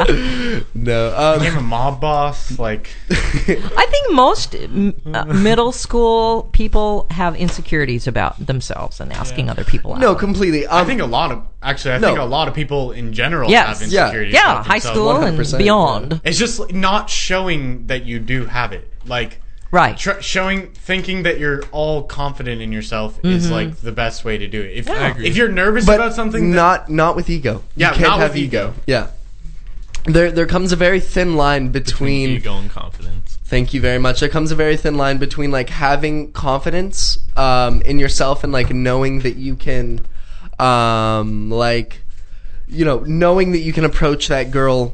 no, um, Became a mob boss. Like, I think most m- uh, middle school people have insecurities about themselves and asking other people out. no, completely. Um, I think a lot of actually, I No. think a lot of people in general Yes. have Yeah. insecurities. yeah, about high themselves. school one hundred and percent, beyond. It's just like, not showing that you do have it. Like, Right. tr- showing, thinking that you're all confident in yourself is Mm-hmm. like the best way to do it. If, Yeah. I agree. if you're nervous but about something, that, not not with ego. Yeah, you can't not have with ego. Yeah, there there comes a very thin line between. Ego and confidence. Thank you very much. There comes a very thin line between like having confidence um, in yourself and like knowing that you can, um, like, you know, knowing that you can approach that girl,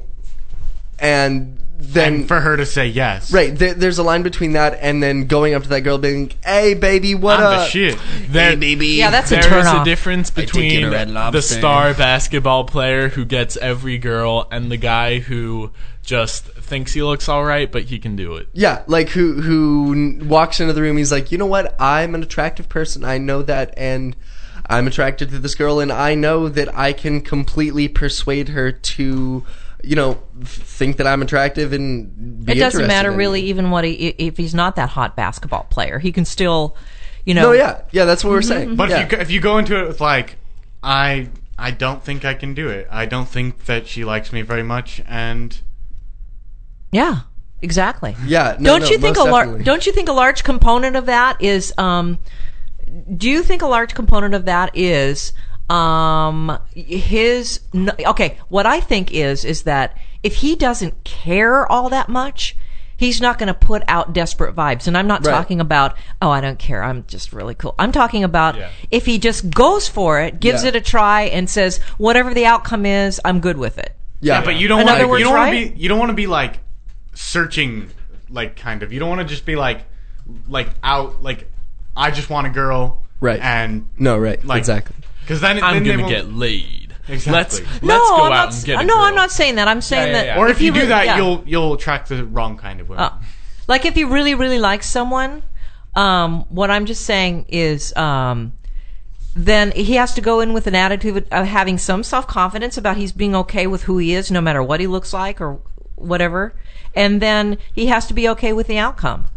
and then and for her to say yes. right there, there's a line between that and then going up to that girl being, "Hey, baby, what I'm up?" the shit. There, baby. Yeah, that's a There turn is a off. difference take between you to Red the Lobster. star basketball player who gets every girl and the guy who just thinks he looks all right, but he can do it. Yeah, like who who n- walks into the room. He's like, you know what? I'm an attractive person. I know that, and I'm attracted to this girl, and I know that I can completely persuade her to, you know, f- think that I'm attractive and be It doesn't interested matter in really me. even what he, if he's not that hot basketball player. He can still, you know. No, yeah, yeah. That's what we're saying. But yeah. if you go- if you go into it with like, I I don't think I can do it. I don't think that she likes me very much, and Yeah, exactly. yeah, no, don't no, you think a most lar- definitely. don't you think a large component of that is um do you think a large component of that is um his n- okay, what I think is is that if he doesn't care all that much, he's not going to put out desperate vibes. And I'm not Right. talking about, oh, I don't care, I'm just really cool. I'm talking about Yeah. if he just goes for it, gives Yeah. it a try and says whatever the outcome is, I'm good with it. Yeah, yeah, but you don't In want other to. words, You don't want right? to be. You don't want to be like searching, like kind of. You don't want to just be like, like out. Like I just want a girl, Right. And no, right, like exactly. because then I'm then they gonna won't- get laid. Exactly. Let's No, let's go I'm out not, and get a no, girl. I'm not saying that. I'm saying Yeah, yeah, that yeah. Or if, you do re- that, yeah. you'll you'll attract the wrong kind of women. Oh. Like if you really, really like someone, um, what I'm just saying is, um, then he has to go in with an attitude of having some self-confidence about he's being okay with who he is, no matter what he looks like or whatever. And then he has to be okay with the outcome.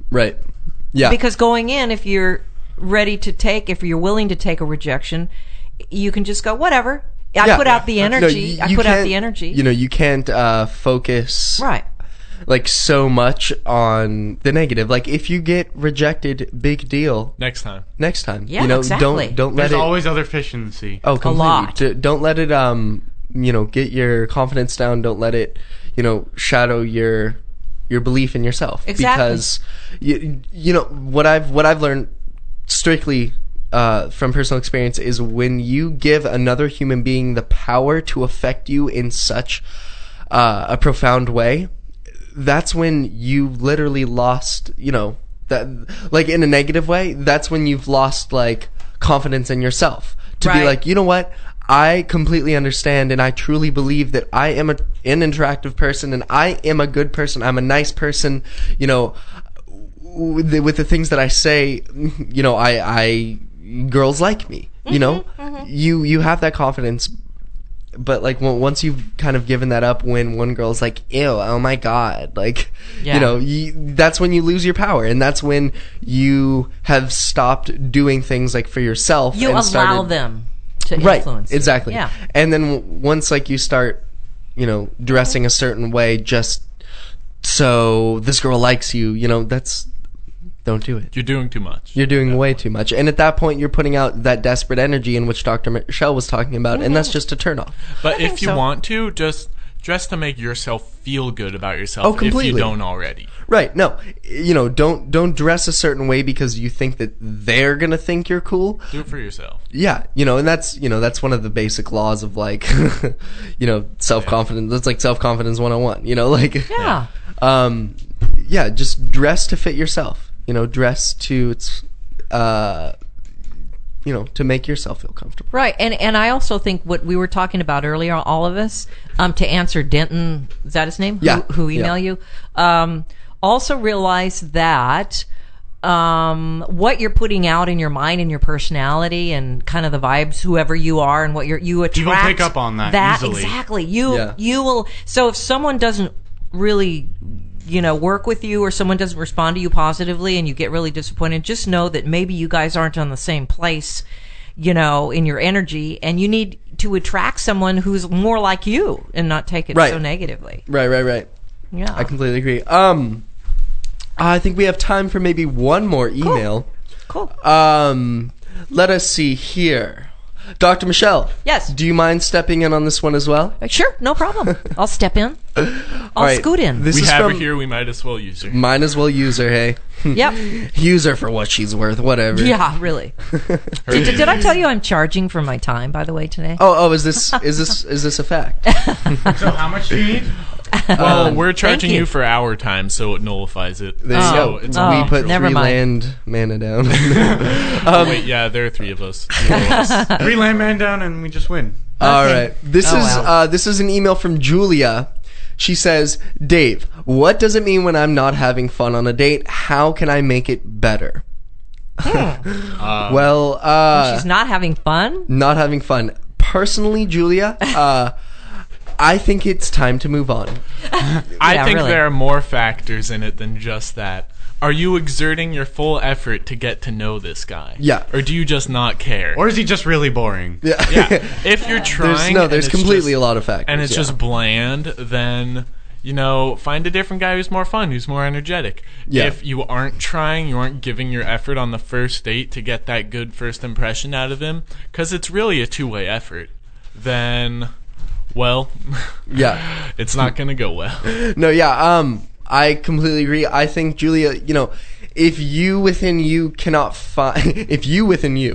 Right. Yeah. Because going in, if you're ready to take, if you're willing to take a rejection, you can just go, whatever. I Yeah. put out the No, energy. you- I you put out can't- the energy. You know, you can't uh, focus right. like so much on the negative. Like if you get rejected, big deal. Next time. Next time, Yeah, you know, exactly. don't don't let There's it. always other fish in the sea. oh, completely. lot. D- don't let it. Um, you know, get your confidence down. Don't let it. You know, shadow your your belief in yourself. Exactly. Because you you know what I've what I've learned strictly uh, from personal experience is when you give another human being the power to affect you in such uh, a profound way, that's when you literally lost, you know, that like in a negative way, that's when you've lost like confidence in yourself to be Right. like, you know what? I completely understand and I truly believe that I am a, an interactive person and I am a good person. I'm a nice person, you know, with the, with the things that I say, you know, I, I, girls like me, you know, you, you have that confidence. But like w- once you've kind of given that up, when one girl's like, "Ew, oh my god," like Yeah. you know, you, that's when you lose your power, and that's when you have stopped doing things like for yourself. You and allow started, them to right, influence you. exactly. Yeah. And then w- once like you start, you know, dressing a certain way just so this girl likes you, you know, that's don't do it. You're doing too much. You're doing way too much. And at that point, you're putting out that desperate energy in which Doctor Michelle was talking about, and that's just a turnoff. But if think you so. want to, just dress to make yourself feel good about yourself. Oh, If you completely. don't already. Right. No. You know, don't don't dress a certain way because you think that they're going to think you're cool. Do it for yourself. Yeah, you know, and that's, you know, that's one of the basic laws of like you know, self-confidence. That's like self-confidence one oh one, you know, like Yeah. um yeah, just dress to fit yourself. You know, dress to it's uh you know, to make yourself feel comfortable. Right, and and I also think what we were talking about earlier, all of us, um, to answer Denton, is that his name? Yeah. Who, who email Yeah. you? Um, also realize that um, what you're putting out in your mind and your personality and kind of the vibes, whoever you are, and what you're you attract. People pick up on that That easily. exactly. You Yeah. you will. So if someone doesn't really, you know, work with you, or someone doesn't respond to you positively and you get really disappointed, just know that maybe you guys aren't on the same place, you know, in your energy, and you need to attract someone who's more like you and not take it Right. so negatively. Right, right, right. Yeah. I completely agree. Um I think we have time for maybe one more email. Cool. Um let us see here. Doctor Michelle. Yes. Do you mind stepping in on this one as well? Sure, no problem. I'll step in. I'll All right, scoot in. This we is have from, her here. We might as well use her. Might as well use her, hey. Yep. Use her for what she's worth, whatever. Yeah, really. did, did I tell you I'm charging for my time, by the way, today? Oh, oh, is this is this is this a fact? So how much do you need? Well, we're charging you. you for our time, so it nullifies it. There you so go. It's Oh, we put never three mind. land mana down. oh, wait, yeah, there are three of us. Three of us. Three land man down and we just win. All Okay. right. This Oh, is wow. uh, this is an email from Julia. She says, "Dave, what does it mean when I'm not having fun on a date? How can I make it better?" Uh, Well, uh, She's not having fun? not having fun. Personally, Julia, uh, I think it's time to move on. I Yeah, think really. there are more factors in it than just that. Are you exerting your full effort to get to know this guy? Yeah. Or do you just not care? Or is he just really boring? Yeah. yeah. If you're trying, There's, no, and there's it's completely just- a lot of factors. and it's yeah. just bland, then you know, find a different guy who's more fun, who's more energetic. Yeah. If you aren't trying, you aren't giving your effort on the first date to get that good first impression out of him, because it's really a two-way effort, then, well, yeah. it's not going to go well. No, yeah, um, I completely agree. I think, Julia, you know, if you within you cannot find, if you within you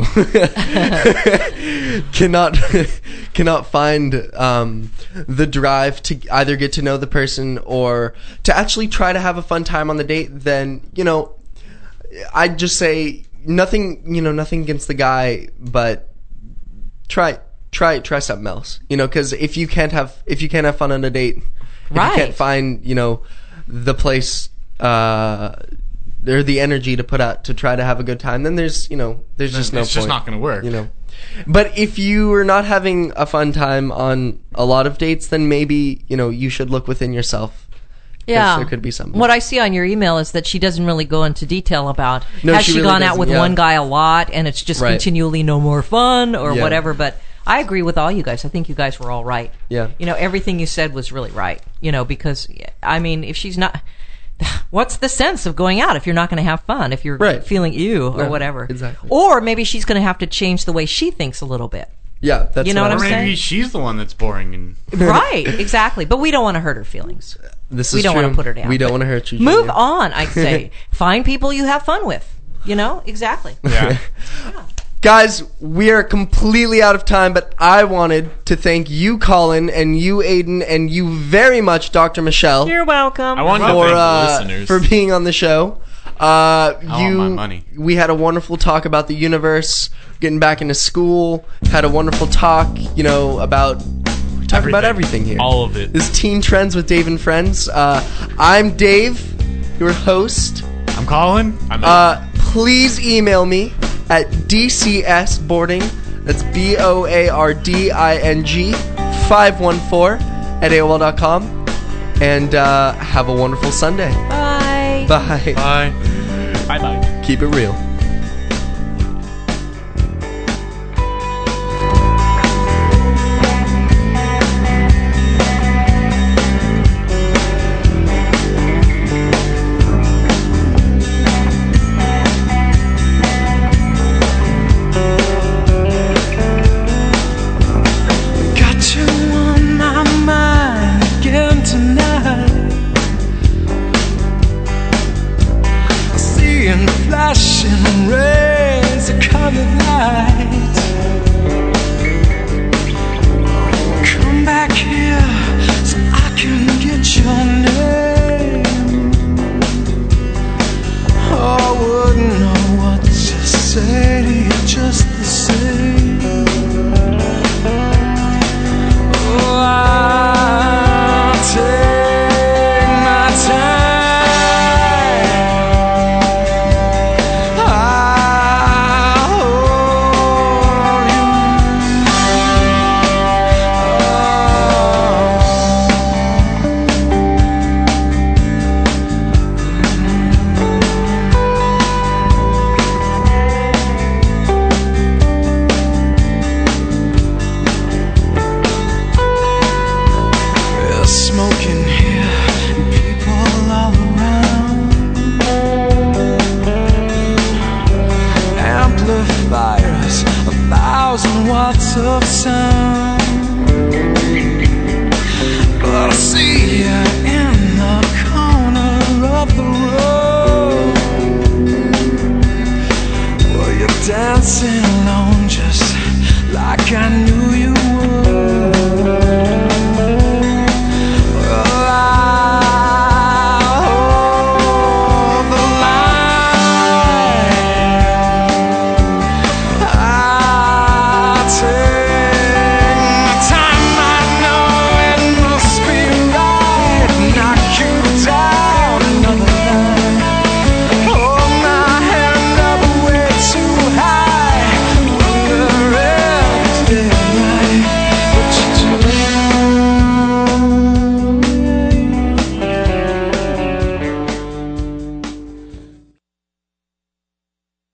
cannot cannot find um, the drive to either get to know the person or to actually try to have a fun time on the date, then, you know, I'd just say nothing, you know, nothing against the guy, but try try try something else, you know, because if you can't have if you can't have fun on a date, if Right. you can't find, you know, the place uh or the energy to put out to try to have a good time, then there's, you know, there's just no it's point. just not going to work. You know. But if you are not having a fun time on a lot of dates, then maybe, you know, you should look within yourself Yeah, there could be something. What I see on your email is that she doesn't really go into detail about No, has she she, really gone out doesn't, with yeah. one guy a lot, and it's just Right. continually no more fun or Yeah. whatever. But I agree with all you guys. I think you guys were all right. Yeah. You know, everything you said was really right. You know, because I mean, if she's not, what's the sense of going out if you're not going to have fun? If you're Right. feeling ew or Yeah, whatever, exactly. Or maybe she's going to have to change the way she thinks a little bit. Yeah, that's You know what what Or I'm maybe saying? she's the one that's boring and Right, exactly. But we don't want to hurt her feelings. This We is don't true. wanna put her down, We don't but want to hurt you. Move Julia. on, I'd say. Find people you have fun with. You know, exactly. yeah. Guys, we are completely out of time, but I wanted to thank you, Colin, and you, Aiden, and you very much, Doctor Michelle, You're welcome. I want to for thank uh, the listeners. for being on the show. Uh, I you, want my money. We had a wonderful talk about the universe, getting back into school. Had a wonderful talk, you know, about talk about everything here. All of it. This is Teen Trends with Dave and Friends. Uh, I'm Dave, your host. I'm Colin. I'm Uh, please email me at dcsboarding, that's B O A R D I N G, five one four at A O L dot com. And uh, have a wonderful Sunday. Bye. Bye. Bye. bye bye. Keep it real. Got you on my mind again tonight. Seeing flashing rays of colored light. Come back here so I can get your name. Oh, I wouldn't know what to say to you just the same. Oh, I'll take my time. I'll hold you. There's smoke in here and people all around. Amplifiers, a thousand watts of sound. But I see you in the corner of the road. Well, you're dancing alone just like I knew